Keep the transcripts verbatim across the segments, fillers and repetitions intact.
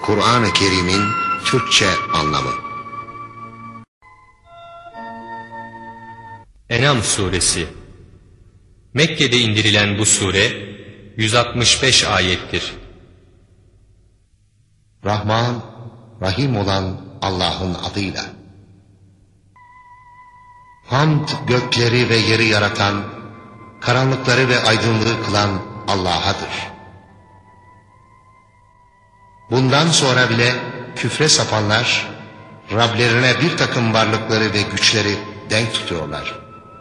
Kur'an-ı Kerim'in Türkçe anlamı. En'am suresi. Mekke'de indirilen bu sure yüz altmış beş ayettir. Rahman, Rahim olan Allah'ın adıyla. Hamd gökleri ve yeri yaratan, karanlıkları ve aydınlığı kılan Allah'adır. Bundan sonra bile küfre sapanlar, Rablerine bir takım varlıkları ve güçleri denk tutuyorlar.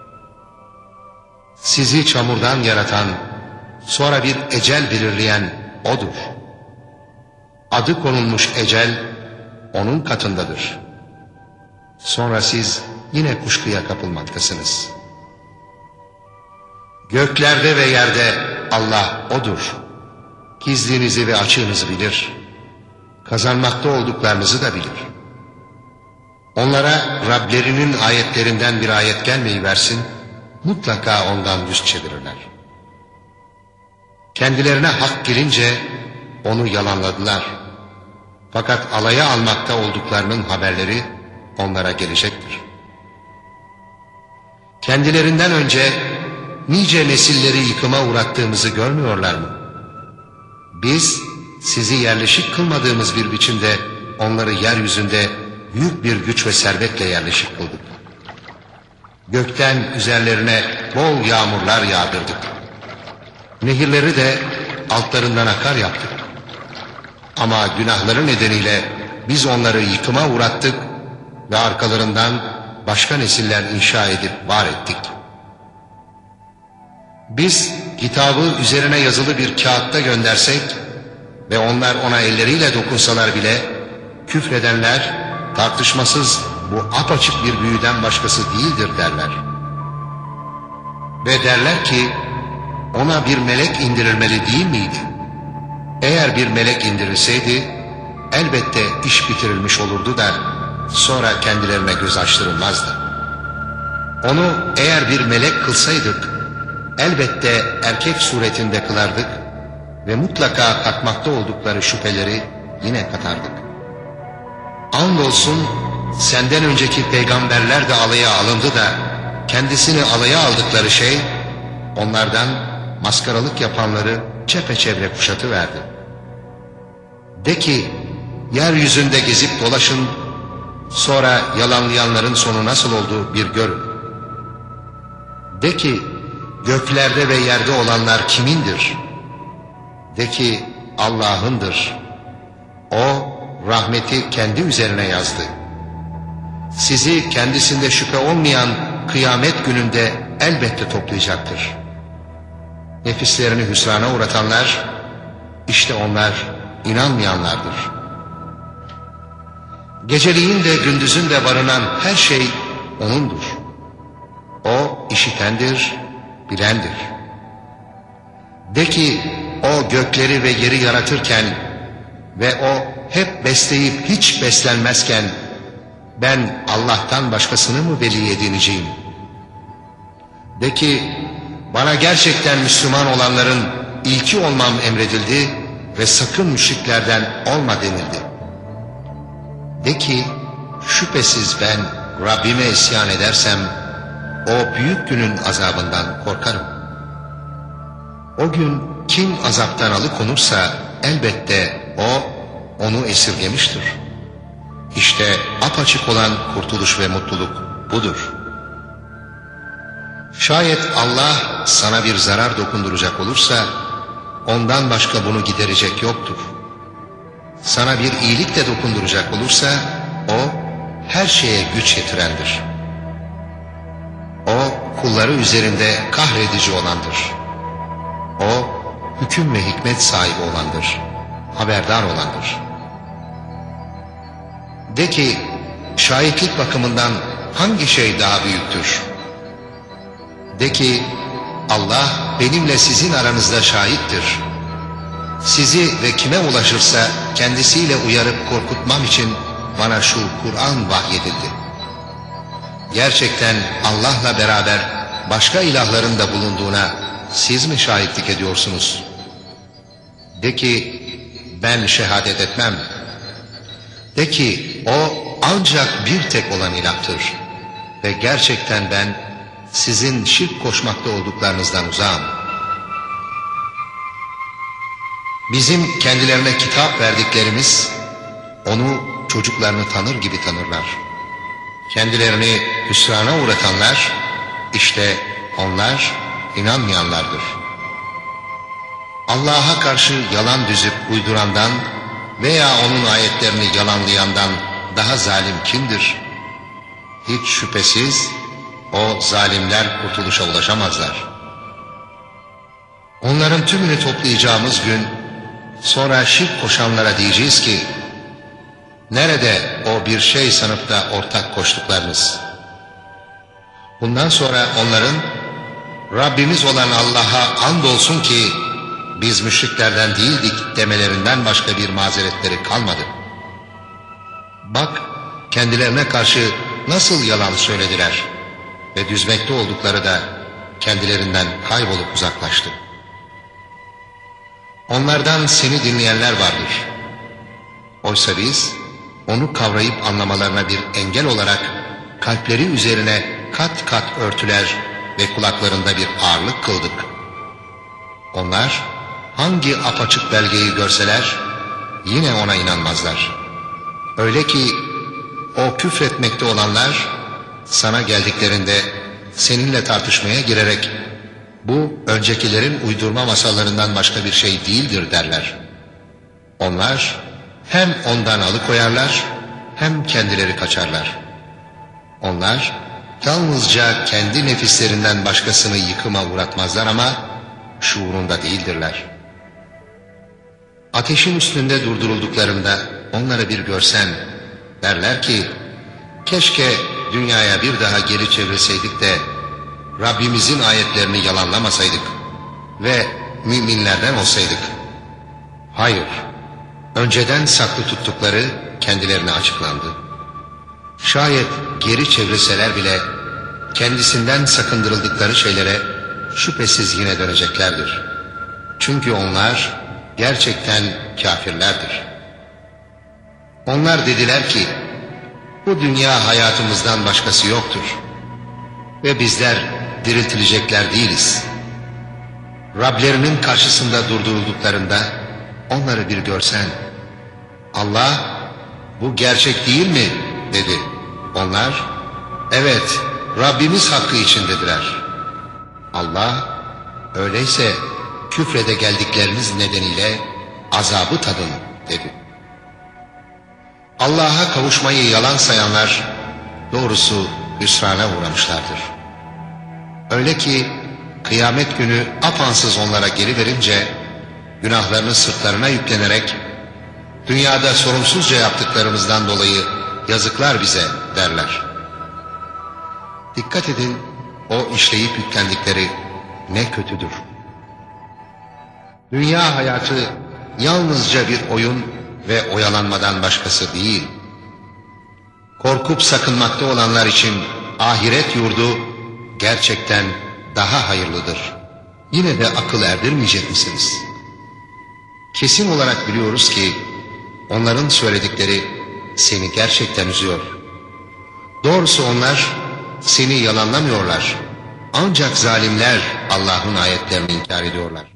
Sizi çamurdan yaratan, sonra bir ecel belirleyen O'dur. Adı konulmuş ecel, O'nun katındadır. Sonra siz yine kuşkuya kapılmaktasınız. Göklerde ve yerde Allah O'dur. Gizlinizi ve açığınızı bilir. Kazanmakta olduklarınızı da bilir. Onlara Rablerinin ayetlerinden bir ayet gelmeyi versin, mutlaka ondan yüz çevirirler. Kendilerine hak gelince onu yalanladılar. Fakat alaya almakta olduklarının haberleri onlara gelecektir. Kendilerinden önce nice nesilleri yıkıma uğrattığımızı görmüyorlar mı? Biz sizi yerleşik kılmadığımız bir biçimde onları yeryüzünde büyük bir güç ve servetle yerleşik kıldık. Gökten üzerlerine bol yağmurlar yağdırdık. Nehirleri de altlarından akar yaptık. Ama günahları nedeniyle biz onları yıkıma uğrattık ve arkalarından başka nesiller inşa edip var ettik. Biz kitabı üzerine yazılı bir kağıtta göndersek ve onlar ona elleriyle dokunsalar bile küfredenler tartışmasız bu apaçık bir büyüden başkası değildir derler. Ve derler ki ona bir melek indirilmeli değil miydi? Eğer bir melek indirilseydi elbette iş bitirilmiş olurdu da sonra kendilerine göz açtırılmazdı. Onu eğer bir melek kılsaydık elbette erkek suretinde kılardık ve mutlaka katmakta oldukları şüpheleri yine katardık. Andolsun senden önceki peygamberler de alaya alındı da kendisini alaya aldıkları şey onlardan maskaralık yapanları çepeçevre kuşatıverdi. De ki yeryüzünde gezip dolaşın, sonra yalanlayanların sonu nasıl olduğu bir görün. De ki göklerde ve yerde olanlar kimindir? De ki Allah'ındır. O rahmeti kendi üzerine yazdı. Sizi kendisinde şüphe olmayan kıyamet gününde elbette toplayacaktır. Nefislerini hüsrana uğratanlar, işte onlar inanmayanlardır. Geceliğin de gündüzün de barınan her şey O'nundur. O işitendir, bilendir. De ki O gökleri ve yeri yaratırken ve O hep besleyip hiç beslenmezken ben Allah'tan başkasını mı veli edineceğim? De ki bana gerçekten Müslüman olanların ilki olmam emredildi ve sakın müşriklerden olma denildi. De ki şüphesiz ben Rabbime isyan edersem o büyük günün azabından korkarım. O gün kim azaptan alıkonursa elbette o onu esirgemiştir. İşte apaçık olan kurtuluş ve mutluluk budur. Şayet Allah sana bir zarar dokunduracak olursa ondan başka bunu giderecek yoktur. Sana bir iyilik de dokunduracak olursa o her şeye güç yetirendir. O kulları üzerinde kahredici olandır. O hüküm ve hikmet sahibi olandır. Haberdar olandır. De ki şahitlik bakımından hangi şey daha büyüktür? De ki Allah benimle sizin aranızda şahittir. Sizi ve kime ulaşırsa kendisiyle uyarıp korkutmam için bana şu Kur'an vahyedildi. Gerçekten Allah'la beraber başka ilahların da bulunduğuna siz mi şahitlik ediyorsunuz? De ki ben şehadet etmem De ki o ancak bir tek olan ilahtır. Ve gerçekten ben sizin şirk koşmakta olduklarınızdan uzağım. Bizim kendilerine kitap verdiklerimiz onu çocuklarını tanır gibi tanırlar. Kendilerini hüsrana uğratanlar işte onlar inanmayanlardır. Allah'a karşı yalan düzüp uydurandan veya onun ayetlerini yalanlayandan daha zalim kimdir? Hiç şüphesiz o zalimler kurtuluşa ulaşamazlar. Onların tümünü toplayacağımız gün sonra şirk koşanlara diyeceğiz ki nerede o bir şey sanıp da ortak koştuklarınız? Bundan sonra onların Rabbimiz olan Allah'a andolsun ki biz müşriklerden değildik demelerinden başka bir mazeretleri kalmadı. Bak kendilerine karşı nasıl yalan söylediler ve düzmekte oldukları da kendilerinden kaybolup uzaklaştı. Onlardan seni dinleyenler vardır. Oysa biz onu kavrayıp anlamalarına bir engel olarak kalpleri üzerine kat kat örtüler ve kulaklarında bir ağırlık kıldık. Onlar hangi apaçık belgeyi görseler yine ona inanmazlar. Öyle ki o küfretmekte olanlar sana geldiklerinde seninle tartışmaya girerek bu öncekilerin uydurma masallarından başka bir şey değildir derler. Onlar hem ondan alıkoyarlar hem kendileri kaçarlar. Onlar yalnızca kendi nefislerinden başkasını yıkıma uğratmazlar ama şuurunda değildirler. Ateşin üstünde durdurulduklarında onları bir görsen derler ki keşke dünyaya bir daha geri çevirseydik de Rabbimizin ayetlerini yalanlamasaydık ve müminlerden olsaydık. Hayır, önceden saklı tuttukları kendilerine açıklandı. Şayet geri çevirseler bile kendisinden sakındırıldıkları şeylere şüphesiz yine döneceklerdir. Çünkü onlar gerçekten kafirlerdir. Onlar dediler ki bu dünya hayatımızdan başkası yoktur ve bizler diriltilecekler değiliz. Rablerinin karşısında durdurulduklarında onları bir görsen Allah bu gerçek değil mi dedi. Onlar evet Rabbimiz hakkı için dediler. Allah öyleyse küfrede geldikleriniz nedeniyle azabı tadın dedi. Allah'a kavuşmayı yalan sayanlar doğrusu hüsrana uğramışlardır. Öyle ki kıyamet günü apansız onlara geri verince günahlarını sırtlarına yüklenerek dünyada sorumsuzca yaptıklarımızdan dolayı yazıklar bize derler. Dikkat edin o işleyip yüklendikleri ne kötüdür. Dünya hayatı yalnızca bir oyun ve oyalanmadan başkası değil. Korkup sakınmakta olanlar için ahiret yurdu gerçekten daha hayırlıdır. Yine de akıl erdirmeyecek misiniz? Kesin olarak biliyoruz ki onların söyledikleri seni gerçekten üzüyor. Doğrusu onlar seni yalanlamıyorlar. Ancak zalimler Allah'ın ayetlerini inkar ediyorlar.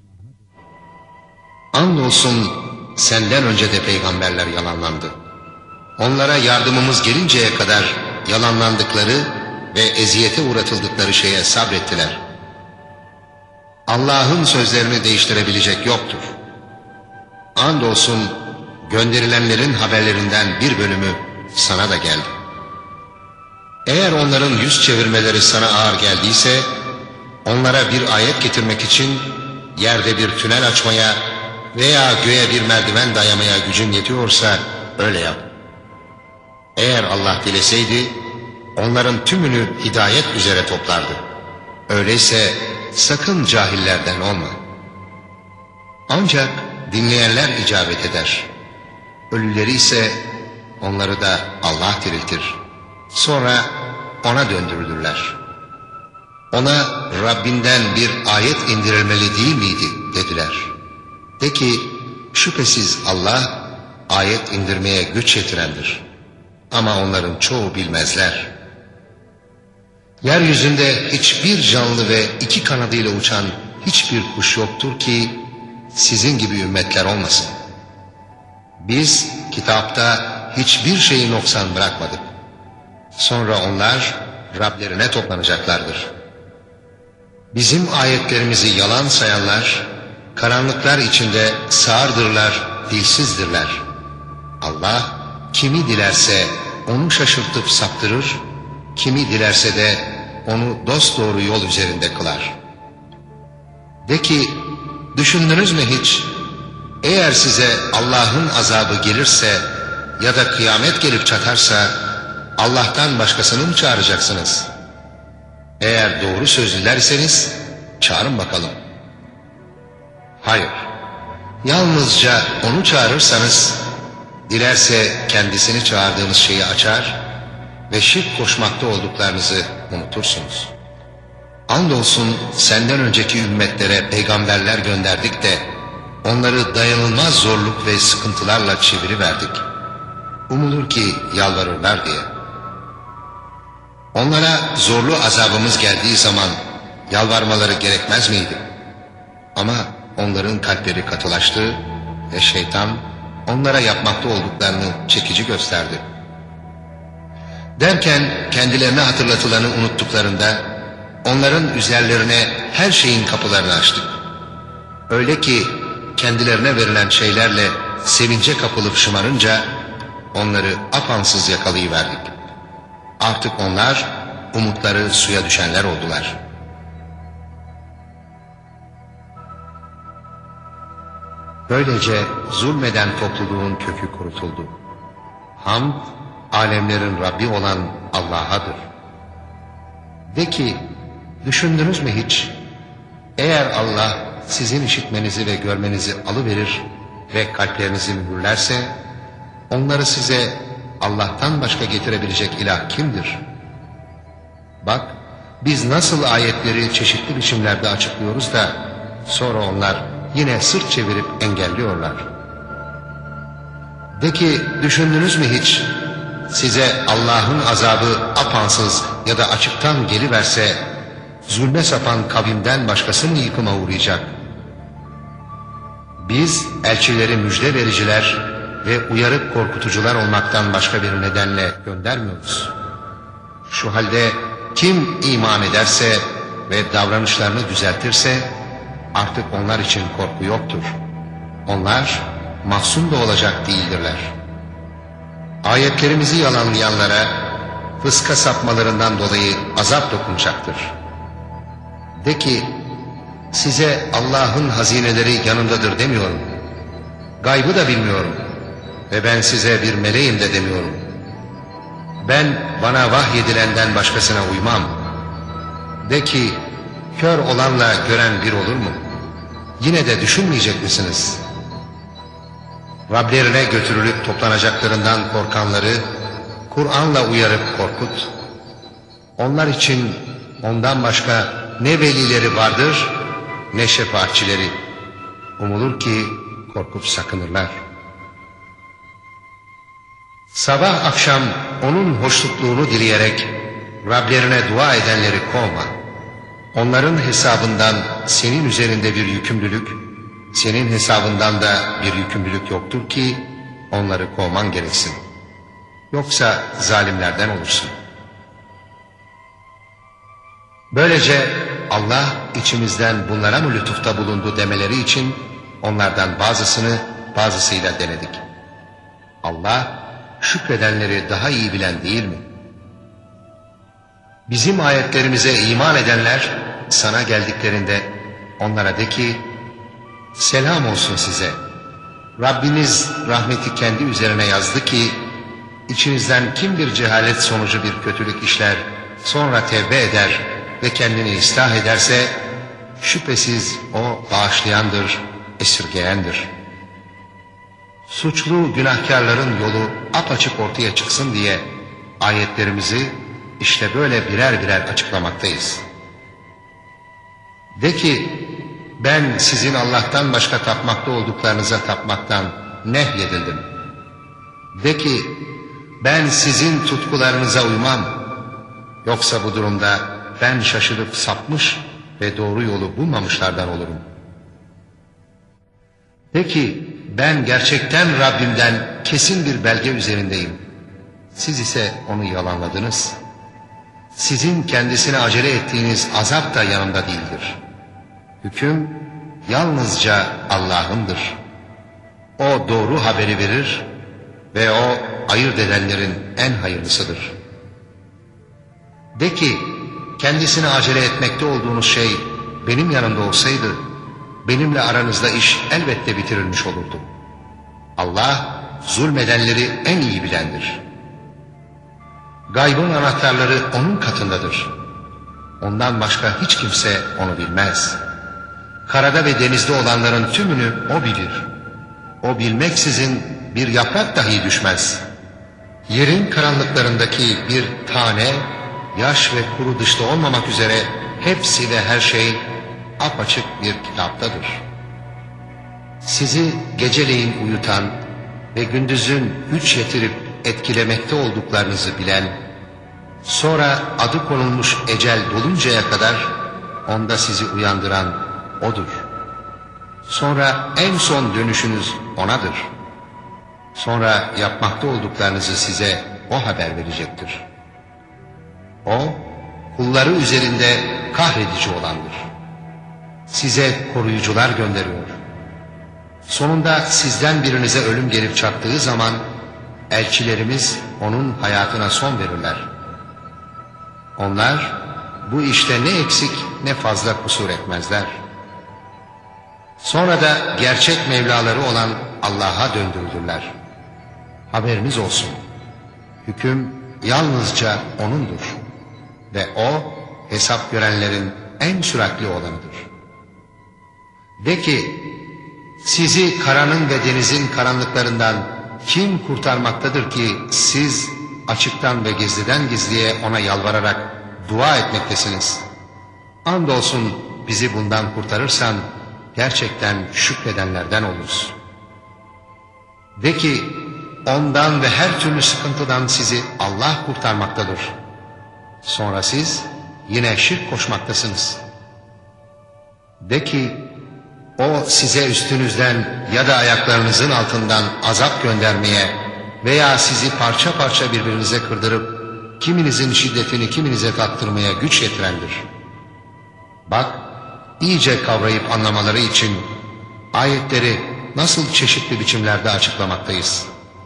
Andolsun senden önce de peygamberler yalanlandı. Onlara yardımımız gelinceye kadar yalanlandıkları ve eziyete uğratıldıkları şeye sabrettiler. Allah'ın sözlerini değiştirebilecek yoktur. Andolsun gönderilenlerin haberlerinden bir bölümü sana da geldi. Eğer onların yüz çevirmeleri sana ağır geldiyse, onlara bir ayet getirmek için yerde bir tünel açmaya veya göğe bir merdiven dayamaya gücün yetiyorsa öyle yap. Eğer Allah dileseydi onların tümünü hidayet üzere toplardı. Öyleyse sakın cahillerden olma. Ancak dinleyenler icabet eder. Ölüleri ise onları da Allah diriltir. Sonra ona döndürülürler. Ona Rabbinden bir ayet indirilmeli değil miydi dediler. De ki şüphesiz Allah ayet indirmeye güç yetirendir. Ama onların çoğu bilmezler. Yeryüzünde hiçbir canlı ve iki kanadıyla uçan hiçbir kuş yoktur ki sizin gibi ümmetler olmasın. Biz kitapta hiçbir şeyi noksan bırakmadık. Sonra onlar Rablerine toplanacaklardır. Bizim ayetlerimizi yalan sayanlar, karanlıklar içinde sağırdırlar, dilsizdirler. Allah kimi dilerse onu şaşırtıp saptırır, kimi dilerse de onu dosdoğru yol üzerinde kılar. De ki, düşündünüz mü hiç? Eğer size Allah'ın azabı gelirse ya da kıyamet gelip çatarsa Allah'tan başkasını mı çağıracaksınız? Eğer doğru sözlülerseniz çağırın bakalım. Hayır, yalnızca onu çağırırsanız dilerse kendisini çağırdığınız şeyi açar ve şirk koşmakta olduklarınızı unutursunuz. Andolsun senden önceki ümmetlere peygamberler gönderdik de onları dayanılmaz zorluk ve sıkıntılarla çeviriverdik. Umulur ki yalvarırlar diye. Onlara zorlu azabımız geldiği zaman yalvarmaları gerekmez miydi? Ama onların kalpleri katılaştı ve şeytan onlara yapmakta olduklarını çekici gösterdi. Derken kendilerine hatırlatılanı unuttuklarında onların üzerlerine her şeyin kapılarını açtık. Öyle ki kendilerine verilen şeylerle sevince kapılıp şımarınca onları apansız yakalayıverdik. Artık onlar umutları suya düşenler oldular. Böylece zulmeden topluluğun kökü kurutuldu. Hamd, alemlerin Rabbi olan Allah'adır. De ki, düşündünüz mü hiç? Eğer Allah sizin işitmenizi ve görmenizi alıverir ve kalplerinizi mühürlerse, onları size Allah'tan başka getirebilecek ilah kimdir? Bak, biz nasıl ayetleri çeşitli biçimlerde açıklıyoruz da, sonra onlar yine sırt çevirip engelliyorlar. De ki, düşündünüz mü hiç? Size Allah'ın azabı apansız ya da açıktan geliverse, zulme sapan kavimden başkası mı yıkıma uğrayacak? Biz elçileri müjde vericiler ve uyarıp korkutucular olmaktan başka bir nedenle göndermiyoruz. Şu halde kim iman ederse ve davranışlarını düzeltirse artık onlar için korku yoktur. Onlar mahzun da olacak değildirler. Ayetlerimizi yalanlayanlara fıska sapmalarından dolayı azap dokunacaktır. De ki, size Allah'ın hazineleri yanındadır demiyorum. Gaybı da bilmiyorum ve ben size bir meleğim de demiyorum. Ben bana vahyedilenden başkasına uymam. De ki, kör olanla gören bir olur mu? Yine de düşünmeyecek misiniz? Rablerine götürülüp toplanacaklarından korkanları Kur'an'la uyarıp korkut. Onlar için ondan başka ne velileri vardır ne şefaatçileri. Umulur ki korkup sakınırlar. Sabah akşam onun hoşnutluğunu dileyerek Rablerine dua edenleri kovma. Onların hesabından senin üzerinde bir yükümlülük, senin hesabından da bir yükümlülük yoktur ki onları kovman gereksin. Yoksa zalimlerden olursun. Böylece Allah içimizden bunlara mı lütufta bulundu demeleri için onlardan bazısını bazısıyla denedik. Allah şükredenleri daha iyi bilen değil mi? Bizim ayetlerimize iman edenler sana geldiklerinde onlara de ki, selam olsun size. Rabbiniz rahmeti kendi üzerine yazdı ki, içinizden kim bir cehalet sonucu bir kötülük işler, sonra tevbe eder ve kendini ıslah ederse, şüphesiz o bağışlayandır, esirgeyendir. Suçlu günahkarların yolu apaçık ortaya çıksın diye ayetlerimizi işte böyle birer birer açıklamaktayız. De ki, ben sizin Allah'tan başka tapmakta olduklarınıza tapmaktan nehyedildim. De ki, ben sizin tutkularınıza uymam. Yoksa bu durumda ben şaşırıp sapmış ve doğru yolu bulmamışlardan olurum. De ki, ben gerçekten Rabbimden kesin bir belge üzerindeyim. Siz ise onu yalanladınız. Sizin kendisine acele ettiğiniz azap da yanımda değildir. Hüküm yalnızca Allah'ındır. O doğru haberi verir ve o ayırt edenlerin en hayırlısıdır. De ki, kendisine acele etmekte olduğunuz şey benim yanımda olsaydı, benimle aranızda iş elbette bitirilmiş olurdu. Allah zulmedenleri en iyi bilendir. Gaybın anahtarları onun katındadır. Ondan başka hiç kimse onu bilmez. Karada ve denizde olanların tümünü o bilir. O bilmeksizin bir yaprak dahi düşmez. Yerin karanlıklarındaki bir tane, yaş ve kuru dışta olmamak üzere hepsi ve her şey apaçık bir kitaptadır. Sizi geceleyin uyutan ve gündüzün güç yetirip etkilemekte olduklarınızı bilen, sonra adı konulmuş ecel doluncaya kadar onda sizi uyandıran O'dur. Sonra en son dönüşünüz O'nadır. Sonra yapmakta olduklarınızı size O haber verecektir. O, kulları üzerinde kahredici olandır. Size koruyucular gönderiyor. Sonunda sizden birinize ölüm gelip çattığı zaman, elçilerimiz onun hayatına son verirler. Onlar bu işte ne eksik ne fazla kusur etmezler. Sonra da gerçek Mevlaları olan Allah'a döndürülürler. Haberiniz olsun. Hüküm yalnızca O'nundur. Ve O hesap görenlerin en süratli olanıdır. De ki, sizi karanın ve denizin karanlıklarından kim kurtarmaktadır ki siz açıktan ve gizliden gizliye O'na yalvararak dua etmektesiniz. Andolsun bizi bundan kurtarırsan gerçekten şükredenlerden oluruz. De ki, ondan ve her türlü sıkıntıdan sizi Allah kurtarmaktadır. Sonra siz yine şirk koşmaktasınız. De ki, O size üstünüzden ya da ayaklarınızın altından azap göndermeye veya sizi parça parça birbirinize kırdırıp kiminizin şiddetini kiminize tattırmaya güç yetirendir. Bak, iyice kavrayıp anlamaları için ayetleri nasıl çeşitli biçimlerde açıklamaktayız.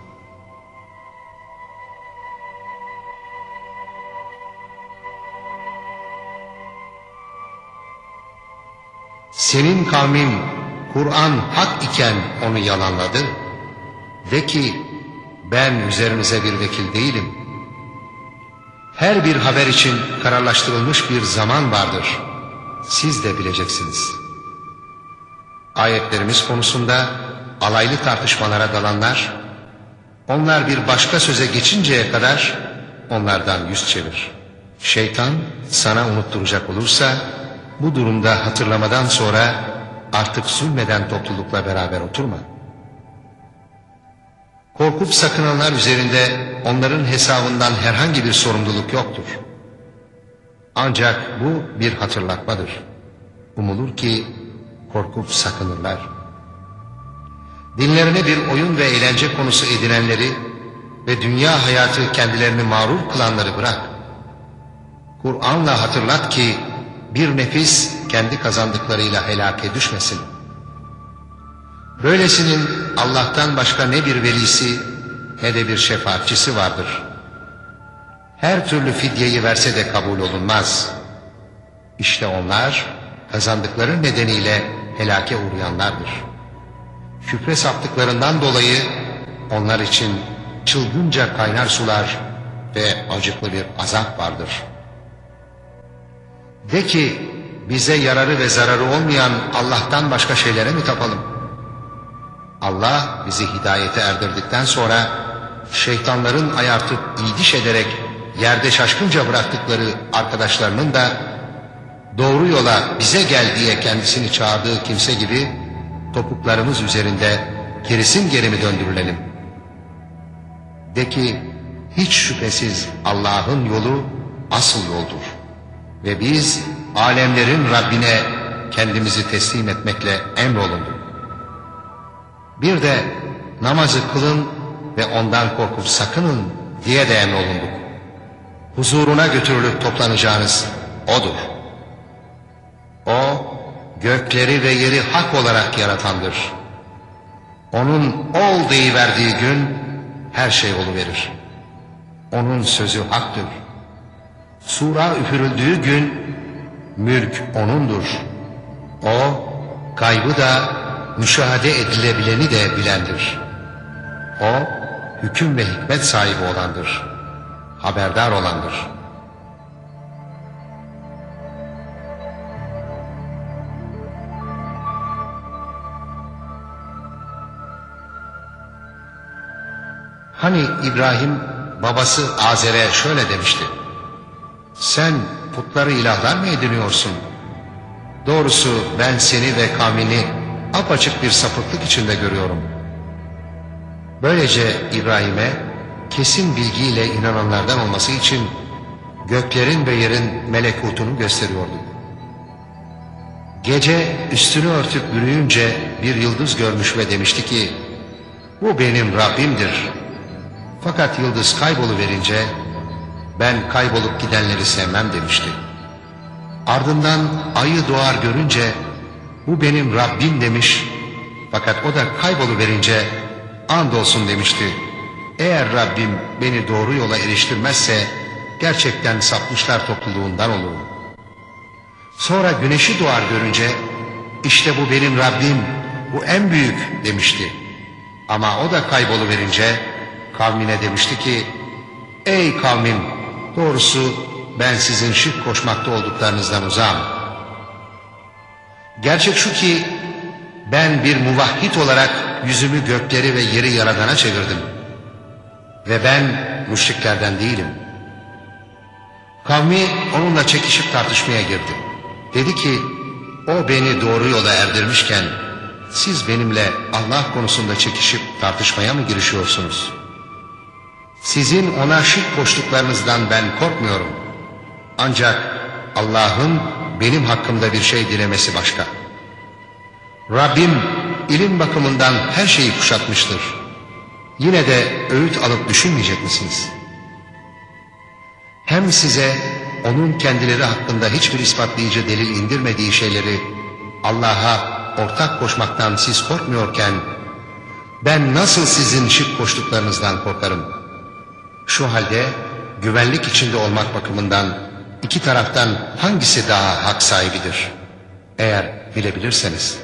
Senin kavmin Kur'an hak iken onu yalanladı. De ki, ben üzerinize bir vekil değilim. Her bir haber için kararlaştırılmış bir zaman vardır. Siz de bileceksiniz. Ayetlerimiz konusunda alaylı tartışmalara dalanlar, onlar bir başka söze geçinceye kadar onlardan yüz çevir. Şeytan sana unutturacak olursa, bu durumda hatırlamadan sonra artık zulmeden toplulukla beraber oturma. Korkup sakınanlar üzerinde onların hesabından herhangi bir sorumluluk yoktur. Ancak bu bir hatırlatmadır. Umulur ki korkup sakınırlar. Dinlerine bir oyun ve eğlence konusu edinenleri ve dünya hayatı kendilerini mağrur kılanları bırak. Kur'an'la hatırlat ki bir nefis kendi kazandıklarıyla helake düşmesin. Böylesinin Allah'tan başka ne bir velisi ne de bir şefaatçisi vardır. Her türlü fidyeyi verse de kabul olunmaz. İşte onlar kazandıkları nedeniyle helake uğrayanlardır. Küfre saptıklarından dolayı onlar için çılgınca kaynar sular ve acıklı bir azap vardır. De ki, bize yararı ve zararı olmayan Allah'tan başka şeylere mi tapalım? Allah bizi hidayete erdirdikten sonra şeytanların ayartıp iydiş ederek yerde şaşkınca bıraktıkları arkadaşlarının da doğru yola bize gel diye kendisini çağırdığı kimse gibi topuklarımız üzerinde gerisin geri mi döndürülelim? De ki, hiç şüphesiz Allah'ın yolu asıl yoldur. Ve biz alemlerin Rabbine kendimizi teslim etmekle emrolunduk. Bir de namazı kılın ve ondan korkup sakının diye de emrolunduk. Huzuruna götürülüp toplanacağınız O'dur. O, gökleri ve yeri hak olarak yaratandır. Onun ol deyiverdiği gün her şey oluverir. Onun sözü haktır. Sura üfürüldüğü gün mülk O'nundur. O, gaybı da müşahede edilebileni de bilendir. O, hüküm ve hikmet sahibi olandır. Haberdar olandır. Hani İbrahim babası Azer'e şöyle demişti: sen putları ilahlar mı ediniyorsun? Doğrusu ben seni ve kavmini apaçık bir sapıklık içinde görüyorum. Böylece İbrahim'e kesin bilgiyle inananlardan olması için göklerin ve yerin melekutunu gösteriyordu. Gece üstünü örtüp yürüyünce bir yıldız görmüş ve demişti ki, bu benim Rabbimdir. Fakat yıldız kayboluverince, ben kaybolup gidenleri sevmem demişti. Ardından ayı doğar görünce, bu benim Rabbim demiş. Fakat o da kayboluverince, andolsun demişti. Eğer Rabbim beni doğru yola eriştirmezse, gerçekten sapmışlar topluluğundan olurum. Sonra güneşi doğar görünce, işte bu benim Rabbim, bu en büyük demişti. Ama o da kayboluverince, kavmine demişti ki, ey kavmim, doğrusu ben sizin şirk koşmakta olduklarınızdan uzağım. Gerçek şu ki, ben bir muvahhid olarak yüzümü gökleri ve yeri yaradana çevirdim. Ve ben müşriklerden değilim. Kavmi onunla çekişip tartışmaya girdi. Dedi ki, o beni doğru yola erdirmişken, siz benimle Allah konusunda çekişip tartışmaya mı girişiyorsunuz? Sizin ona şirk koştuklarınızdan ben korkmuyorum. Ancak Allah'ın benim hakkımda bir şey dilemesi başka. Rabbim ilim bakımından her şeyi kuşatmıştır. Yine de öğüt alıp düşünmeyecek misiniz? Hem size onun kendileri hakkında hiçbir ispatlayıcı delil indirmediği şeyleri Allah'a ortak koşmaktan siz korkmuyorken, ben nasıl sizin şirk koştuklarınızdan korkarım? Şu halde güvenlik içinde olmak bakımından iki taraftan hangisi daha hak sahibidir? Eğer bilebilirseniz.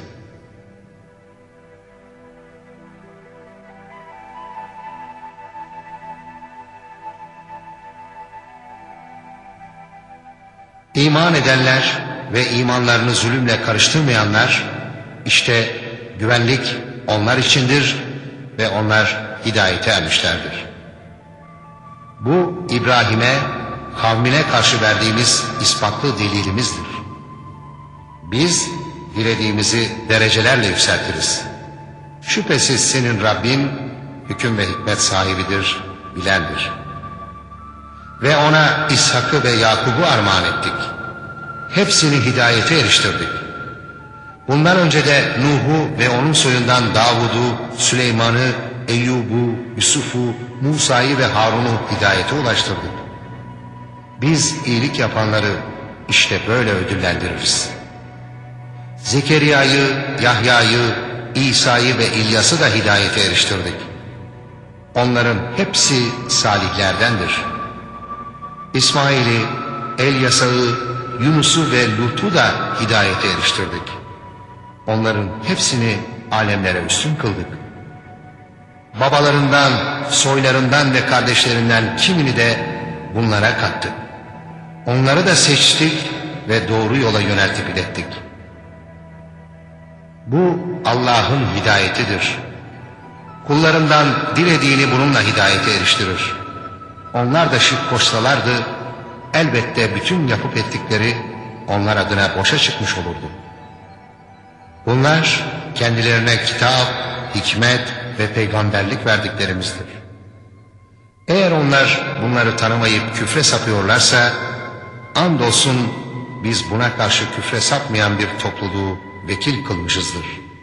İman edenler ve imanlarını zulümle karıştırmayanlar, işte güvenlik onlar içindir ve onlar hidayete ermişlerdir. Bu İbrahim'e, kavmine karşı verdiğimiz ispatlı delilimizdir. Biz dilediğimizi derecelerle yükseltiriz. Şüphesiz senin Rabbin hüküm ve hikmet sahibidir, bilendir. Ve ona İshak'ı ve Yakub'u armağan ettik. Hepsini hidayete eriştirdik. Bundan önce de Nuh'u ve onun soyundan Davud'u, Süleyman'ı, Eyyub'u, Yusuf'u, Musa'yı ve Harun'u hidayete ulaştırdık. Biz iyilik yapanları işte böyle ödüllendiririz. Zekeriya'yı, Yahya'yı, İsa'yı ve İlyas'ı da hidayete eriştirdik. Onların hepsi salihlerdendir. İsmail'i, Elyasa'yı, Yunus'u ve Lut'u da hidayete eriştirdik. Onların hepsini alemlere üstün kıldık. Babalarından, soylarından ve kardeşlerinden kimini de bunlara kattık. Onları da seçtik ve doğru yola yöneltip ilettik. Bu Allah'ın hidayetidir. Kullarından dilediğini bununla hidayete eriştirir. Onlar da şirk koşsalardı, elbette bütün yapıp ettikleri onlar adına boşa çıkmış olurdu. Bunlar kendilerine kitap, hikmet ve peygamberlik verdiklerimizdir. Eğer onlar bunları tanımayıp küfre sapıyorlarsa, andolsun biz buna karşı küfre sapmayan bir topluluğu vekil kılmışızdır.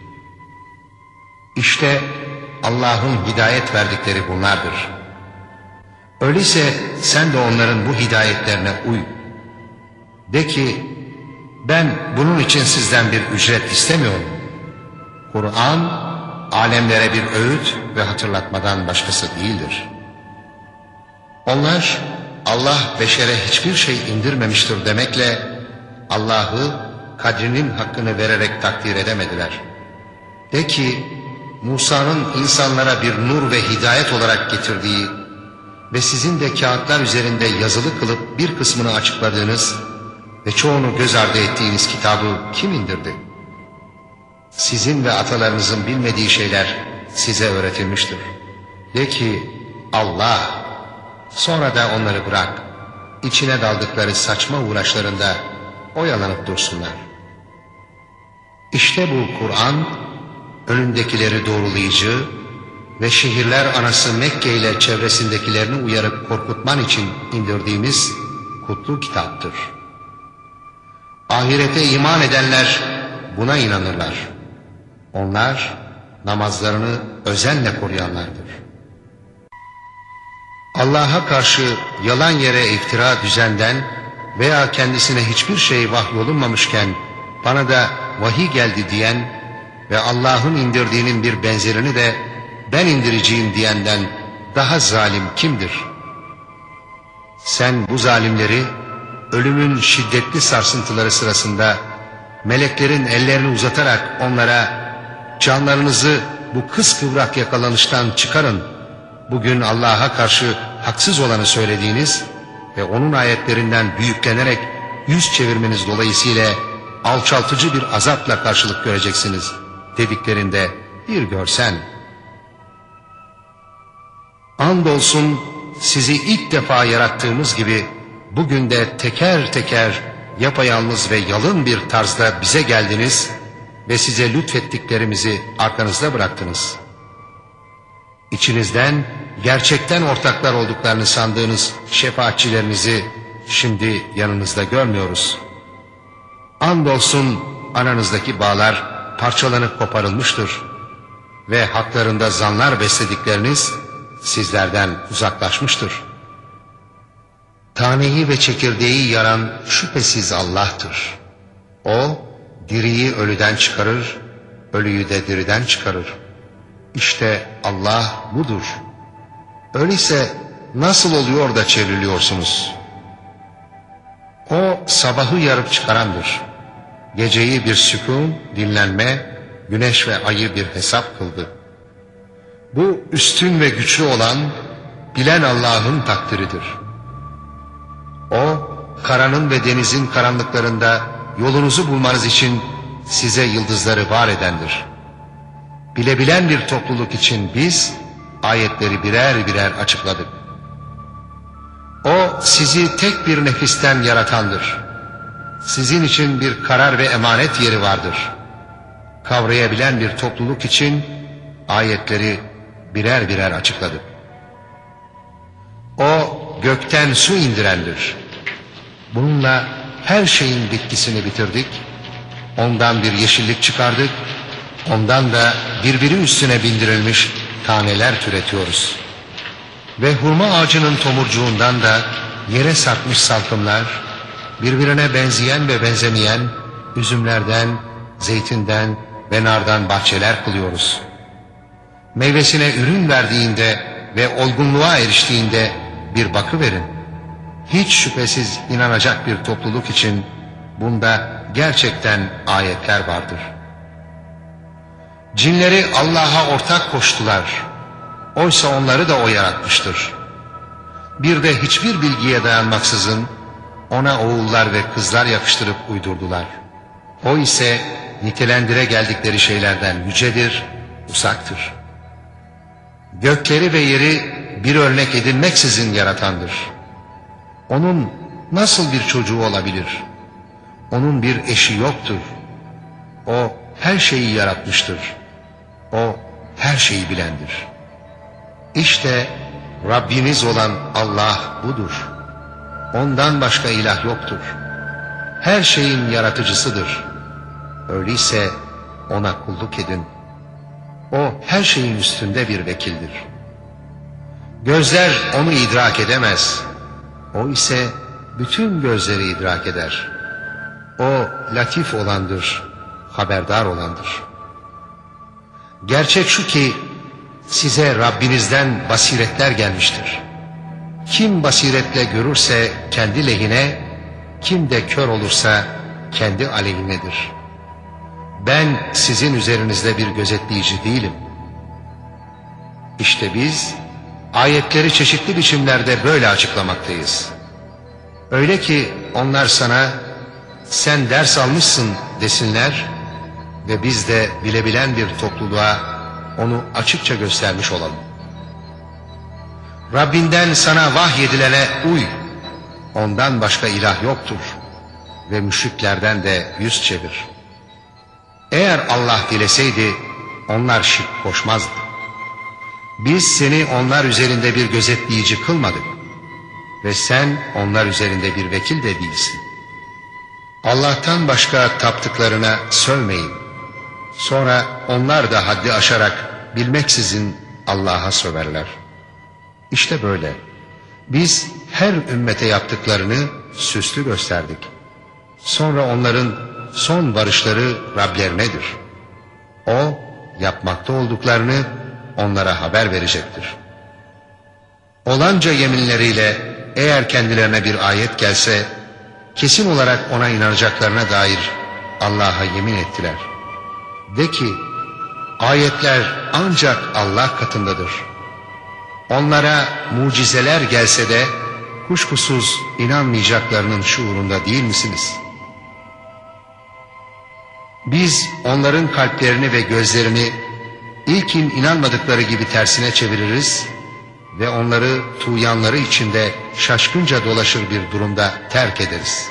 İşte Allah'ın hidayet verdikleri bunlardır. Öyleyse sen de onların bu hidayetlerine uy. De ki, ben bunun için sizden bir ücret istemiyorum. Kur'an, alemlere bir öğüt ve hatırlatmadan başkası değildir. Onlar, Allah beşere hiçbir şey indirmemiştir demekle, Allah'ı kadrinin hakkını vererek takdir edemediler. De ki, Musa'nın insanlara bir nur ve hidayet olarak getirdiği ve sizin de kağıtlar üzerinde yazılı kılıp bir kısmını açıkladığınız ve çoğunu göz ardı ettiğiniz kitabı kim indirdi? Sizin ve atalarınızın bilmediği şeyler size öğretilmiştir. De ki, Allah, sonra da onları bırak, içine daldıkları saçma uğraşlarında oyalanıp dursunlar. İşte bu Kur'an, önündekileri doğrulayıcı ve şehirler anası Mekke ile çevresindekilerini uyarıp korkutman için indirdiğimiz kutlu kitaptır. Ahirete iman edenler buna inanırlar. Onlar namazlarını özenle koruyanlardır. Allah'a karşı yalan yere iftira düzenden veya kendisine hiçbir şey vahyolunmamışken bana da vahiy geldi diyen ve Allah'ın indirdiğinin bir benzerini de ben indireceğim diyenden daha zalim kimdir? Sen bu zalimleri ölümün şiddetli sarsıntıları sırasında meleklerin ellerini uzatarak onlara canlarınızı bu kıskıvrak yakalanıştan çıkarın, bugün Allah'a karşı haksız olanı söylediğiniz ve onun ayetlerinden büyüklenerek yüz çevirmeniz dolayısıyla alçaltıcı bir azapla karşılık göreceksiniz dediklerinde bir görsen. Andolsun sizi ilk defa yarattığımız gibi bugün de teker teker yapayalnız ve yalın bir tarzda bize geldiniz ve size lütfettiklerimizi arkanızda bıraktınız. İçinizden gerçekten ortaklar olduklarını sandığınız şefaatçilerinizi şimdi yanınızda görmüyoruz. Andolsun aranızdaki bağlar parçalanıp koparılmıştır ve haklarında zanlar besledikleriniz sizlerden uzaklaşmıştır. Taneyi ve çekirdeği yaran şüphesiz Allah'tır. O diriyi ölüden çıkarır, ölüyü de diriden çıkarır. İşte Allah budur. Öyleyse nasıl oluyor da çevriliyorsunuz? O sabahı yarıp çıkarandır. Geceyi bir sükun, dinlenme, güneş ve ayı bir hesap kıldı. Bu üstün ve güçlü olan, bilen Allah'ın takdiridir. O, karanın ve denizin karanlıklarında yolunuzu bulmanız için size yıldızları var edendir. Bilebilen bir topluluk için biz ayetleri birer birer açıkladık. O sizi tek bir nefisten yaratandır. Sizin için bir karar ve emanet yeri vardır. Kavrayabilen bir topluluk için ayetleri birer birer açıkladık. O gökten su indirendir. Bununla her şeyin bitkisini bitirdik. Ondan bir yeşillik çıkardık. Ondan da birbiri üstüne bindirilmiş taneler türetiyoruz. Ve hurma ağacının tomurcuğundan da yere sarkmış salkımlar, birbirine benzeyen ve benzemeyen üzümlerden, zeytinden ve nardan bahçeler kılıyoruz. Meyvesine ürün verdiğinde ve olgunluğa eriştiğinde bir bakıverin. Hiç şüphesiz inanacak bir topluluk için bunda gerçekten ayetler vardır. Cinleri Allah'a ortak koştular. Oysa onları da O yaratmıştır. Bir de hiçbir bilgiye dayanmaksızın ona oğullar ve kızlar yakıştırıp uydurdular. O ise nitelendire geldikleri şeylerden yücedir, uzaktır. Gökleri ve yeri bir örnek edinmeksizin yaratandır. Onun nasıl bir çocuğu olabilir? Onun bir eşi yoktur. O her şeyi yaratmıştır. O her şeyi bilendir. İşte Rabbiniz olan Allah budur. Ondan başka ilah yoktur. Her şeyin yaratıcısıdır. Öyleyse ona kulluk edin. O her şeyin üstünde bir vekildir. Gözler onu idrak edemez. O ise bütün gözleri idrak eder. O latif olandır, haberdar olandır. Gerçek şu ki size Rabbinizden basiretler gelmiştir. Kim basiretle görürse kendi lehine, kim de kör olursa kendi aleyhinedir. Ben sizin üzerinizde bir gözetleyici değilim. İşte biz ayetleri çeşitli biçimlerde böyle açıklamaktayız. Öyle ki onlar sana sen ders almışsın desinler ve biz de bilebilen bir topluluğa onu açıkça göstermiş olalım. Rabbinden sana vahyedilene uy. Ondan başka ilah yoktur ve müşriklerden de yüz çevir. Eğer Allah dileseydi onlar şirk koşmazdı. Biz seni onlar üzerinde bir gözetleyici kılmadık ve sen onlar üzerinde bir vekil de değilsin. Allah'tan başka taptıklarına sövmeyin. Sonra onlar da haddi aşarak bilmeksizin Allah'a söverler. İşte böyle. Biz her ümmete yaptıklarını süslü gösterdik. Sonra onların son varışları Rablerinedir. O yapmakta olduklarını onlara haber verecektir. Olanca yeminleriyle eğer kendilerine bir ayet gelse kesin olarak ona inanacaklarına dair Allah'a yemin ettiler. De ki ayetler ancak Allah katındadır. Onlara mucizeler gelse de kuşkusuz inanmayacaklarının şuurunda değil misiniz? Biz onların kalplerini ve gözlerini ilkin inanmadıkları gibi tersine çeviririz ve onları tuğyanları içinde şaşkınca dolaşır bir durumda terk ederiz.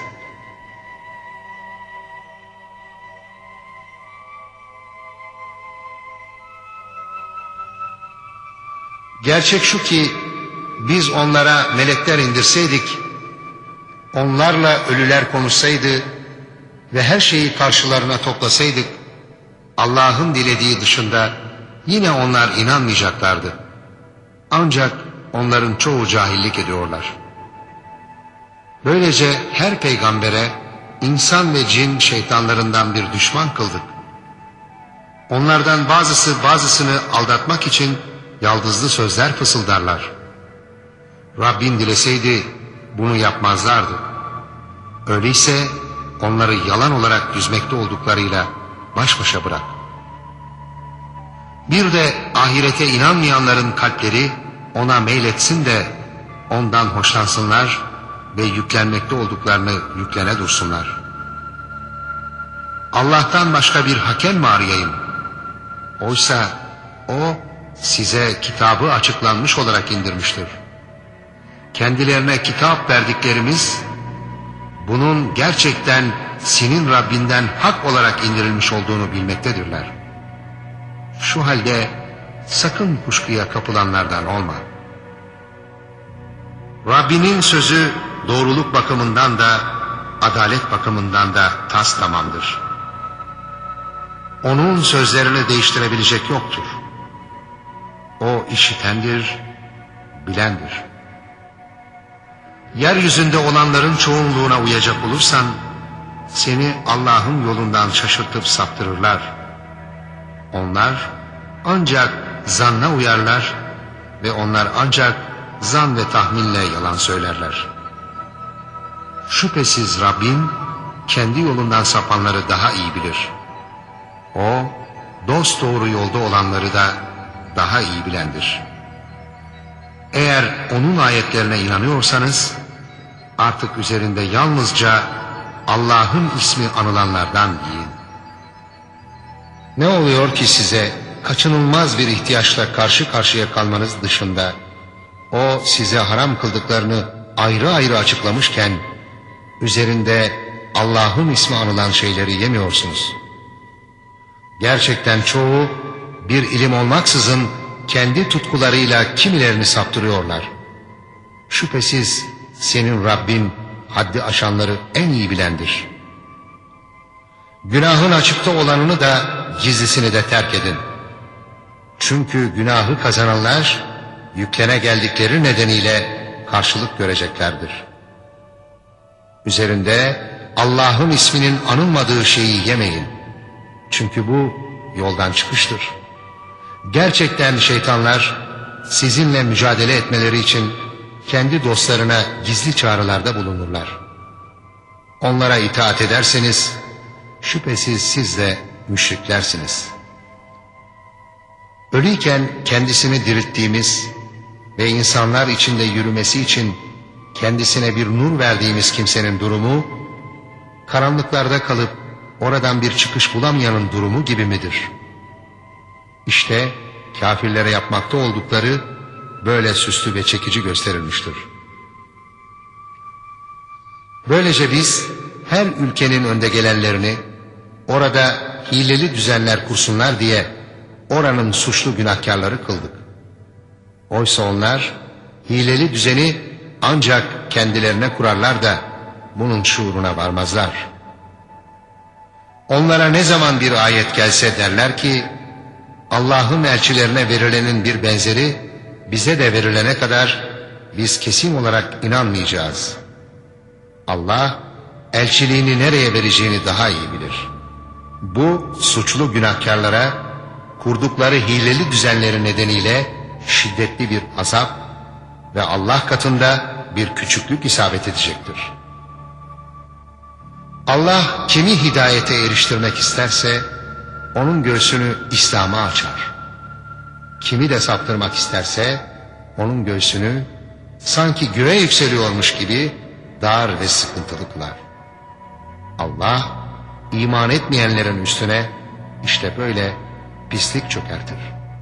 Gerçek şu ki biz onlara melekler indirseydik, onlarla ölüler konuşsaydı ve her şeyi karşılarına toplasaydık, Allah'ın dilediği dışında yine onlar inanmayacaklardı. Ancak onların çoğu cahillik ediyorlar. Böylece her peygambere insan ve cin şeytanlarından bir düşman kıldık. Onlardan bazısı bazısını aldatmak için yaldızlı sözler fısıldarlar. Rabbin dileseydi bunu yapmazlardı. Öyleyse onları yalan olarak düzmekte olduklarıyla baş başa bırak. Bir de ahirete inanmayanların kalpleri ona meyletsin de ondan hoşlansınlar ve yüklenmekte olduklarını yüklene dursunlar. Allah'tan başka bir hakem mi arayayım? Oysa o size kitabı açıklanmış olarak indirmiştir. Kendilerine kitap verdiklerimiz bunun gerçekten senin Rabbinden hak olarak indirilmiş olduğunu bilmektedirler. Şu halde sakın kuşkuya kapılanlardan olma. Rabbinin sözü doğruluk bakımından da adalet bakımından da tas tamamdır. Onun sözlerini değiştirebilecek yoktur. O işitendir, bilendir. Yeryüzünde olanların çoğunluğuna uyacak olursan seni Allah'ın yolundan şaşırtıp saptırırlar. Onlar ancak zanna uyarlar ve onlar ancak zan ve tahminle yalan söylerler. Şüphesiz Rabbin kendi yolundan sapanları daha iyi bilir. O dosdoğru yolda olanları da daha iyi bilendir. Eğer onun ayetlerine inanıyorsanız artık üzerinde yalnızca Allah'ın ismi anılanlardan yiyin. Ne oluyor ki size kaçınılmaz bir ihtiyaçla karşı karşıya kalmanız dışında o size haram kıldıklarını ayrı ayrı açıklamışken üzerinde Allah'ın ismi anılan şeyleri yemiyorsunuz. Gerçekten çoğu bir ilim olmaksızın kendi tutkularıyla kimilerini saptırıyorlar. Şüphesiz senin Rabbin haddi aşanları en iyi bilendir. Günahın açıkta olanını da gizlisini de terk edin. Çünkü günahı kazananlar yüklene geldikleri nedeniyle karşılık göreceklerdir. Üzerinde Allah'ın isminin anılmadığı şeyi yemeyin. Çünkü bu yoldan çıkıştır. Gerçekten şeytanlar sizinle mücadele etmeleri için kendi dostlarına gizli çağrılarda bulunurlar. Onlara itaat ederseniz şüphesiz siz de müşriklersiniz. Ölüyken kendisini dirilttiğimiz ve insanlar içinde yürümesi için kendisine bir nur verdiğimiz kimsenin durumu, karanlıklarda kalıp oradan bir çıkış bulamayanın durumu gibi midir? İşte kafirlere yapmakta oldukları böyle süslü ve çekici gösterilmiştir. Böylece biz her ülkenin önde gelenlerini orada hileli düzenler kursunlar diye oranın suçlu günahkarları kıldık. Oysa onlar hileli düzeni ancak kendilerine kurarlar da bunun şuuruna varmazlar. Onlara ne zaman bir ayet gelse derler ki Allah'ın elçilerine verilenin bir benzeri bize de verilene kadar biz kesin olarak inanmayacağız. Allah elçiliğini nereye vereceğini daha iyi bilir. Bu suçlu günahkarlara kurdukları hileli düzenleri nedeniyle şiddetli bir azap ve Allah katında bir küçüklük isabet edecektir. Allah kimi hidayete eriştirmek isterse onun göğsünü İslam'a açar. Kimi de saptırmak isterse onun göğsünü sanki göğe yükseliyormuş gibi dar ve sıkıntılı kılar. Allah iman etmeyenlerin üstüne işte böyle pislik çökertir.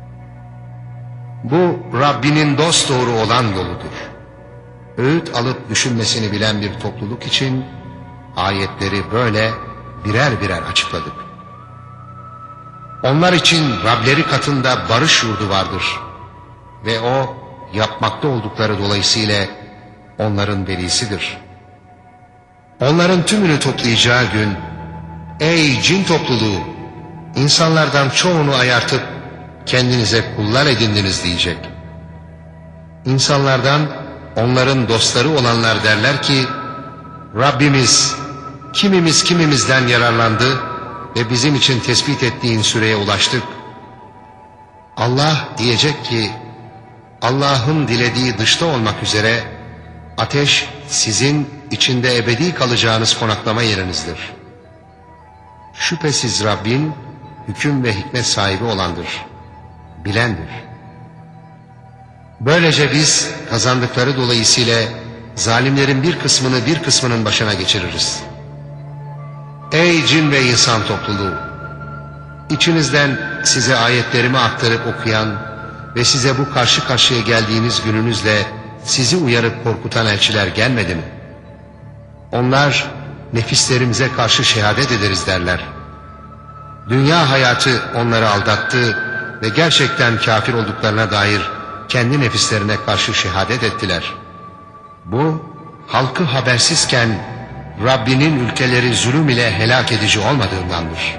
Bu Rabbinin dosdoğru olan yoludur. Öğüt alıp düşünmesini bilen bir topluluk için ayetleri böyle birer birer açıkladık. Onlar için Rableri katında barış yurdu vardır ve o yapmakta oldukları dolayısıyla onların velisidir. Onların tümünü toplayacağı gün, ey cin topluluğu, insanlardan çoğunu ayartıp kendinize kullar edindiniz diyecek. İnsanlardan onların dostları olanlar derler ki, Rabbimiz kimimiz kimimizden yararlandı ve bizim için tespit ettiğin süreye ulaştık. Allah diyecek ki, Allah'ın dilediği dışta olmak üzere ateş sizin içinde ebedi kalacağınız konaklama yerinizdir. Şüphesiz Rabbin hüküm ve hikmet sahibi olandır, bilendir. Böylece biz kazandıkları dolayısıyla zalimlerin bir kısmını bir kısmının başına geçiririz. Ey cin ve insan topluluğu! İçinizden size ayetlerimi aktarıp okuyan ve size bu karşı karşıya geldiğiniz gününüzle sizi uyarıp korkutan elçiler gelmedi mi? Onlar nefislerimize karşı şehadet ederiz derler. Dünya hayatı onları aldattı ve gerçekten kafir olduklarına dair kendi nefislerine karşı şehadet ettiler. Bu halkı habersizken Rabbinin ülkeleri zulüm ile helak edici olmadığındandır.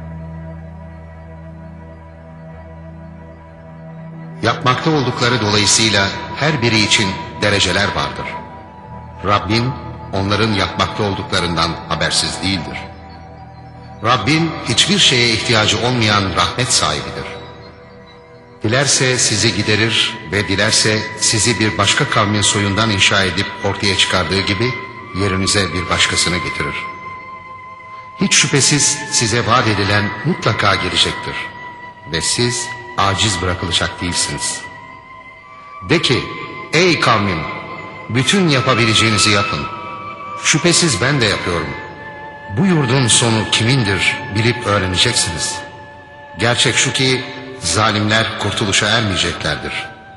Yapmakta oldukları dolayısıyla her biri için dereceler vardır. Rabbin onların yapmakta olduklarından habersiz değildir. Rabbin hiçbir şeye ihtiyacı olmayan rahmet sahibidir. Dilerse sizi giderir ve dilerse sizi bir başka kavmin soyundan inşa edip ortaya çıkardığı gibi yerinize bir başkasını getirir. Hiç şüphesiz size vaat edilen mutlaka gelecektir ve siz aciz bırakılacak değilsiniz. De ki, ey kavmim, bütün yapabileceğinizi yapın. Şüphesiz ben de yapıyorum. Bu yurdun sonu kimindir bilip öğreneceksiniz. Gerçek şu ki zalimler kurtuluşa ermeyeceklerdir.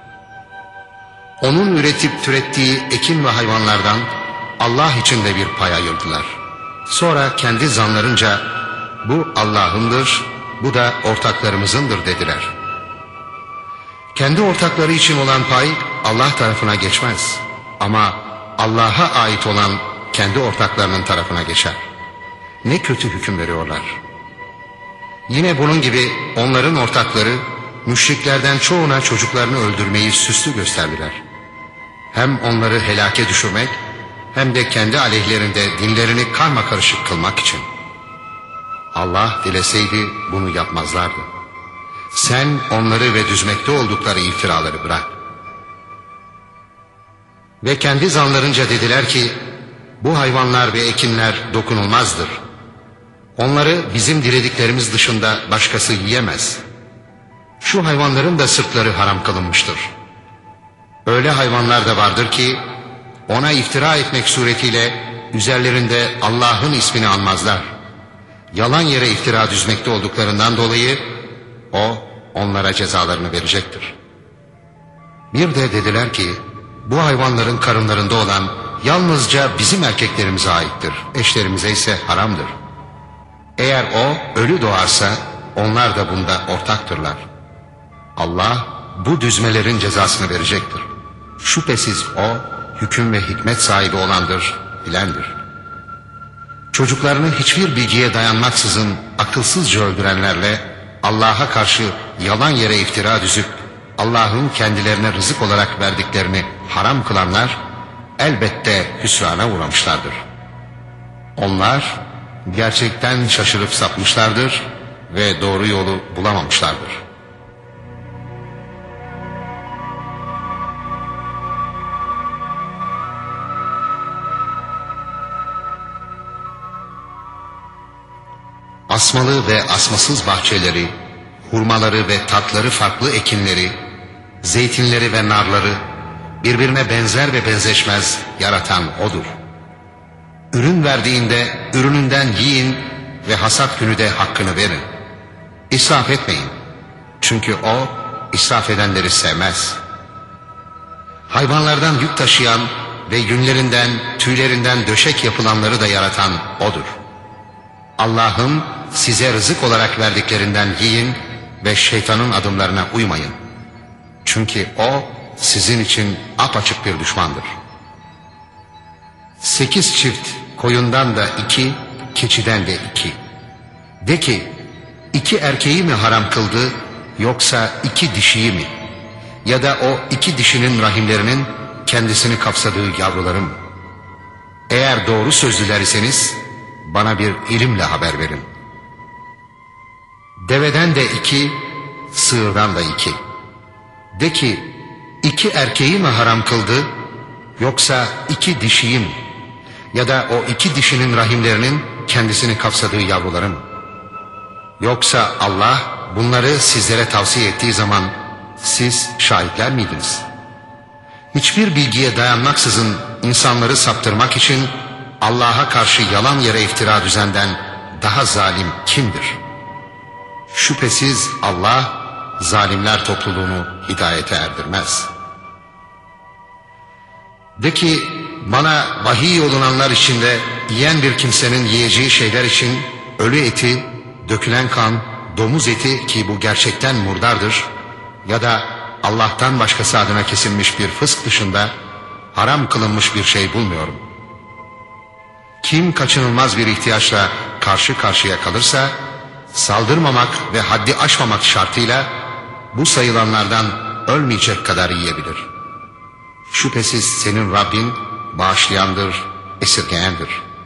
Onun üretip türettiği ekin ve hayvanlardan Allah için de bir pay ayırdılar. Sonra kendi zanlarınca bu Allah'ındır, bu da ortaklarımızındır dediler. Kendi ortakları için olan pay Allah tarafına geçmez. Ama Allah'a ait olan kendi ortaklarının tarafına geçer. Ne kötü hüküm veriyorlar. Yine bunun gibi onların ortakları müşriklerden çoğuna çocuklarını öldürmeyi süslü gösterdiler. Hem onları helake düşürmek hem de kendi aleyhlerinde dinlerini karmakarışık kılmak için. Allah dileseydi bunu yapmazlardı. Sen onları ve düzmekte oldukları iftiraları bırak. Ve kendi zanlarınca dediler ki, bu hayvanlar ve ekinler dokunulmazdır. Onları bizim dilediklerimiz dışında başkası yiyemez. Şu hayvanların da sırtları haram kılınmıştır. Öyle hayvanlar da vardır ki, ona iftira etmek suretiyle üzerlerinde Allah'ın ismini anmazlar. Yalan yere iftira düzmekte olduklarından dolayı o onlara cezalarını verecektir. Bir de dediler ki, bu hayvanların karınlarında olan yalnızca bizim erkeklerimize aittir, eşlerimize ise haramdır. Eğer o ölü doğarsa onlar da bunda ortaktırlar. Allah bu düzmelerin cezasını verecektir. Şüphesiz o hüküm ve hikmet sahibi olandır, bilendir. Çocuklarını hiçbir bilgiye dayanmaksızın akılsızca öldürenlerle Allah'a karşı yalan yere iftira düzüp Allah'ın kendilerine rızık olarak verdiklerini haram kılanlar elbette hüsrana uğramışlardır. Onlar gerçekten şaşırıp sapmışlardır ve doğru yolu bulamamışlardır. Asmalı ve asmasız bahçeleri, hurmaları ve tatları farklı ekinleri, zeytinleri ve narları birbirine benzer ve benzeşmez yaratan O'dur. Ürün verdiğinde ürününden yiyin ve hasat günü de hakkını verin. İsraf etmeyin. Çünkü O israf edenleri sevmez. Hayvanlardan yük taşıyan ve yünlerinden, tüylerinden döşek yapılanları da yaratan O'dur. Allah'ın size rızık olarak verdiklerinden yiyin ve şeytanın adımlarına uymayın. Çünkü o sizin için apaçık bir düşmandır. Sekiz çift koyundan da iki, keçiden de iki. De ki, iki erkeği mi haram kıldı yoksa iki dişiyi mi? Ya da o iki dişinin rahimlerinin kendisini kapsadığı yavruları mı? Eğer doğru sözlüler iseniz bana bir ilimle haber verin. Deveden de iki, sığırdan da iki. De ki, iki erkeği mi haram kıldı yoksa iki dişiyi mi? Ya da o iki dişinin rahimlerinin kendisini kapsadığı yavruları mı? Yoksa Allah bunları sizlere tavsiye ettiği zaman siz şahitler miydiniz? Hiçbir bilgiye dayanmaksızın insanları saptırmak için Allah'a karşı yalan yere iftira düzenden daha zalim kimdir? Şüphesiz Allah zalimler topluluğunu hidayete erdirmez. De ki, bana vahiy yolunanlar içinde yiyen bir kimsenin yiyeceği şeyler için ölü eti, dökülen kan, domuz eti ki bu gerçekten murdardır ya da Allah'tan başkası adına kesilmiş bir fısk dışında haram kılınmış bir şey bulmuyorum. Kim kaçınılmaz bir ihtiyaçla karşı karşıya kalırsa saldırmamak ve haddi aşmamak şartıyla bu sayılanlardan ölmeyecek kadar yiyebilir. Şüphesiz senin Rabbin bağışlayandır, esirgeyendir.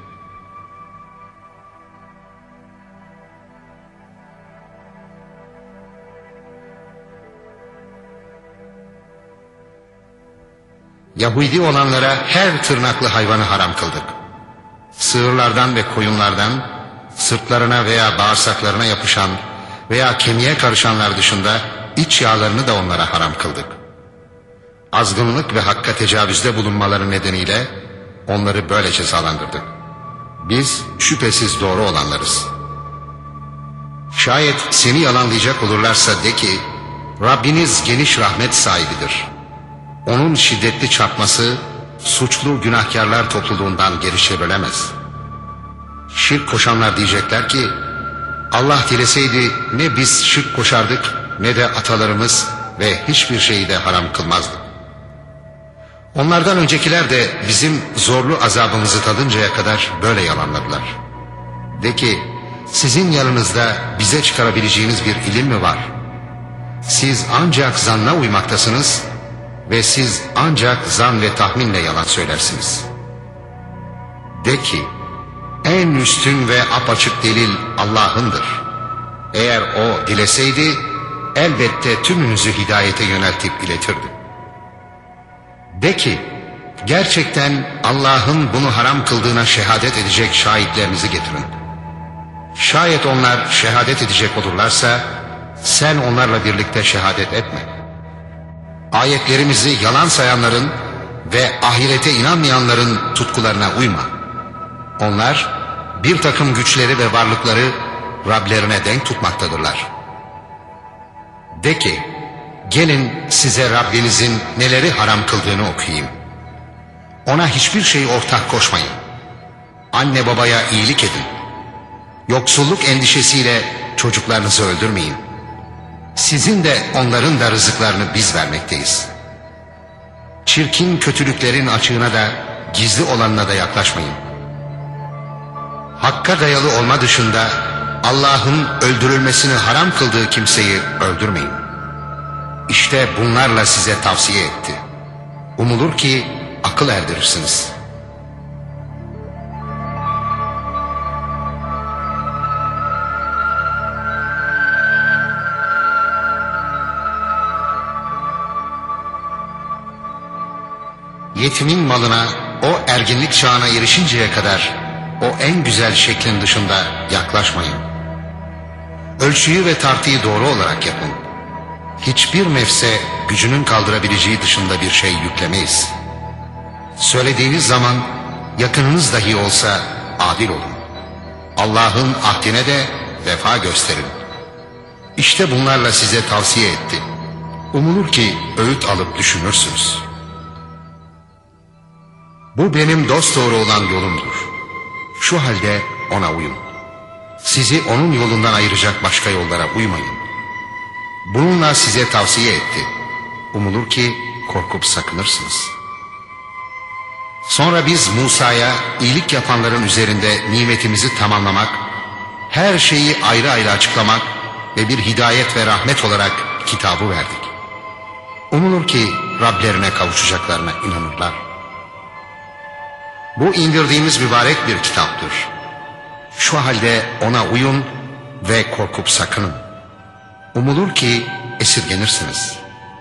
Yahudi olanlara her tırnaklı hayvanı haram kıldık. Sığırlardan ve koyunlardan, sırtlarına veya bağırsaklarına yapışan veya kemiğe karışanlar dışında iç yağlarını da onlara haram kıldık. Azgınlık ve hakka tecavüzde bulunmaları nedeniyle onları böyle cezalandırdık. Biz şüphesiz doğru olanlarız. Şayet seni yalanlayacak olurlarsa de ki, Rabbiniz geniş rahmet sahibidir. Onun şiddetli çarpması suçlu günahkarlar topluluğundan geri çevrilemez. Şirk koşanlar diyecekler ki, Allah dileseydi ne biz şirk koşardık ne de atalarımız ve hiçbir şeyi de haram kılmazdık. Onlardan öncekiler de bizim zorlu azabımızı tadıncaya kadar böyle yalanladılar. De ki, sizin yanınızda bize çıkarabileceğiniz bir ilim mi var? Siz ancak zanna uymaktasınız ve siz ancak zan ve tahminle yalan söylersiniz. De ki, en üstün ve apaçık delil Allah'ındır. Eğer O dileseydi, elbette tümünüzü hidayete yöneltip iletirdi. De ki, gerçekten Allah'ın bunu haram kıldığına şehadet edecek şahitlerinizi getirin. Şayet onlar şehadet edecek olurlarsa, sen onlarla birlikte şehadet etme. Ayetlerimizi yalan sayanların ve ahirete inanmayanların tutkularına uyma. Onlar bir takım güçleri ve varlıkları Rablerine denk tutmaktadırlar. De ki, gelin size Rabbinizin neleri haram kıldığını okuyayım. Ona hiçbir şeyi ortak koşmayın. Anne babaya iyilik edin. Yoksulluk endişesiyle çocuklarınızı öldürmeyin. Sizin de onların da rızıklarını biz vermekteyiz. Çirkin kötülüklerin açığına da gizli olanına da yaklaşmayın. Hakka dayalı olma dışında Allah'ın öldürülmesini haram kıldığı kimseyi öldürmeyin. İşte bunlarla size tavsiye etti. Umulur ki akıl erdirirsiniz. Yetimin malına o erginlik çağına erişinceye kadar o en güzel şeklin dışında yaklaşmayın. Ölçüyü ve tartıyı doğru olarak yapın. Hiçbir nefse gücünün kaldırabileceği dışında bir şey yüklemeyiz. Söylediğiniz zaman yakınınız dahi olsa adil olun. Allah'ın ahdine de vefa gösterin. İşte bunlarla size tavsiye etti. Umulur ki öğüt alıp düşünürsünüz. Bu benim dosdoğru olan yolumdur. Şu halde ona uyun. Sizi onun yolundan ayıracak başka yollara uymayın. Bununla size tavsiye etti. Umulur ki korkup sakınırsınız. Sonra biz Musa'ya iyilik yapanların üzerinde nimetimizi tamamlamak, her şeyi ayrı ayrı açıklamak ve bir hidayet ve rahmet olarak kitabı verdik. Umulur ki Rablerine kavuşacaklarına inanırlar. Bu indirdiğimiz mübarek bir kitaptır. Şu halde ona uyun ve korkup sakının. Umulur ki esirgenirsiniz.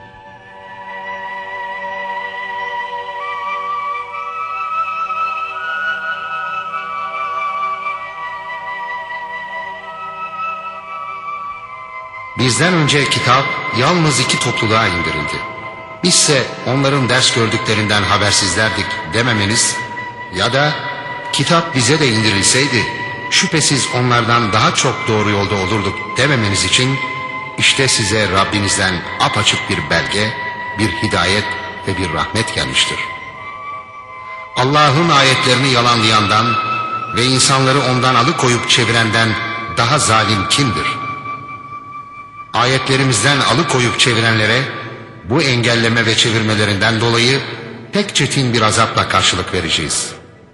Bizden önce kitap yalnız iki topluluğa indirildi. Bizse onların ders gördüklerinden habersizlerdik dememeniz ya da kitap bize de indirilseydi şüphesiz onlardan daha çok doğru yolda olurduk dememeniz için işte size Rabbinizden apaçık bir belge, bir hidayet ve bir rahmet gelmiştir. Allah'ın ayetlerini yalanlayandan ve insanları ondan alıkoyup çevirenden daha zalim kimdir? Ayetlerimizden alıkoyup çevirenlere bu engelleme ve çevirmelerinden dolayı pek çetin bir azapla karşılık vereceğiz.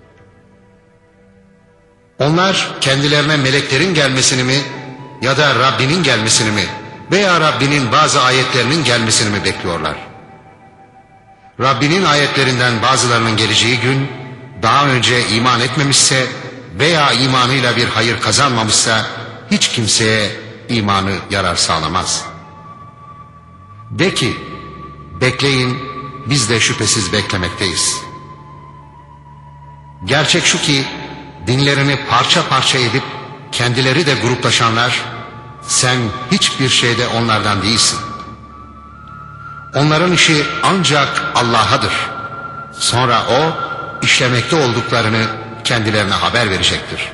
Onlar kendilerine meleklerin gelmesini mi ya da Rabbinin gelmesini mi veya Rabbinin bazı ayetlerinin gelmesini mi bekliyorlar? Rabbinin ayetlerinden bazılarının geleceği gün daha önce iman etmemişse veya imanıyla bir hayır kazanmamışsa hiç kimseye imanı yarar sağlamaz. De ki, bekleyin, biz de şüphesiz beklemekteyiz. Gerçek şu ki, dinlerini parça parça edip kendileri de gruplaşanlar, sen hiçbir şeyde onlardan değilsin. Onların işi ancak Allah'adır. Sonra O, işlemekte olduklarını kendilerine haber verecektir.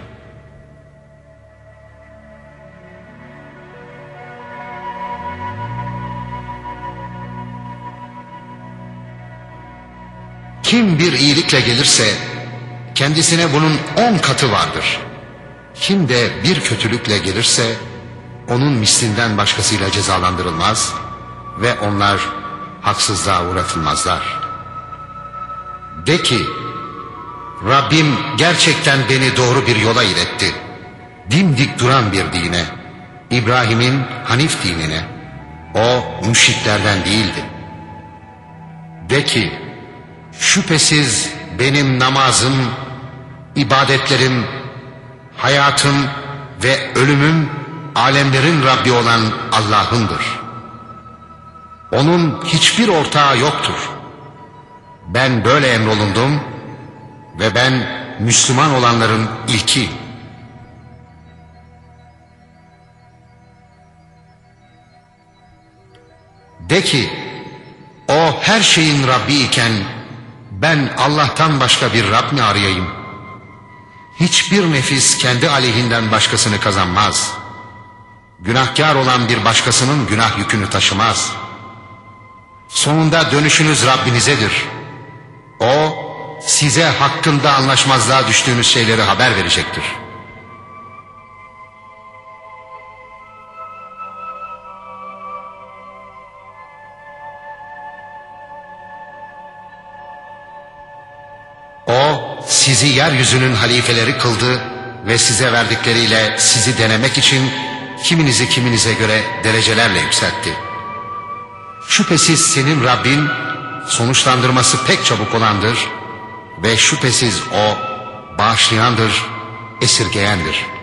Kim bir iyilikle gelirse kendisine bunun on katı vardır. Kim de bir kötülükle gelirse onun mislinden başkasıyla cezalandırılmaz ve onlar haksızlığa uğratılmazlar. De ki, Rabbim gerçekten beni doğru bir yola iletti. Dimdik duran bir dine, İbrahim'in Hanif dinine. O müşriklerden değildi. De ki, şüphesiz benim namazım, ibadetlerim, hayatım ve ölümüm alemlerin Rabbi olan Allah'ındır. Onun hiçbir ortağı yoktur. Ben böyle emrolundum ve ben Müslüman olanların ilkiyim. De ki, o her şeyin Rabbi iken ben Allah'tan başka bir Rab mi arayayım? Hiçbir nefis kendi aleyhinden başkasını kazanmaz. Günahkar olan bir başkasının günah yükünü taşımaz. Sonunda dönüşünüz Rabbinizedir. O size hakkında anlaşmazlığa düştüğünüz şeyleri haber verecektir. O sizi yeryüzünün halifeleri kıldı ve size verdikleriyle sizi denemek için kiminizi kiminize göre derecelerle yükseltti. Şüphesiz senin Rabbin sonuçlandırması pek çabuk olandır ve şüphesiz o bağışlayandır, esirgeyendir.